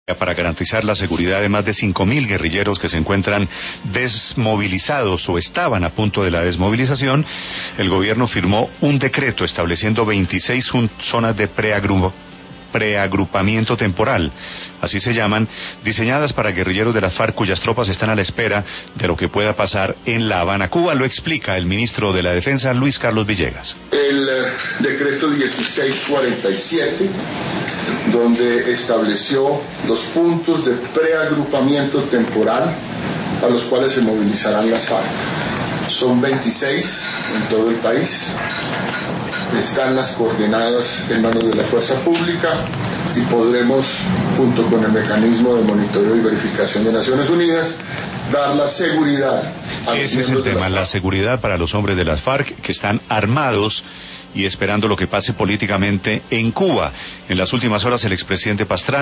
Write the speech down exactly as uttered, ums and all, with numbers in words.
para garantizar la seguridad de más de cinco mil guerrilleros que se encuentran desmovilizados o estaban a punto de la desmovilización. El gobierno firmó un decreto estableciendo veintiséis zonas de preagru- preagrupamiento temporal, así se llaman, diseñadas para guerrilleros de las FARC cuyas tropas están a la espera de lo que pueda pasar en La Habana, Cuba. Lo explica el ministro de la Defensa, Luis Carlos Villegas. El eh, decreto dieciséis cuarenta y siete, donde estableció los puntos de preagrupamiento temporal a los cuales se movilizarán las FARC. Son veintiséis en todo el país. Están las coordenadas en manos de la fuerza pública y podremos, junto con el mecanismo de monitoreo y verificación de Naciones Unidas, dar la seguridad. Ese es el tema, la seguridad para los hombres de las FARC que están armados y esperando lo que pase políticamente en Cuba. En las últimas horas el expresidente Pastrana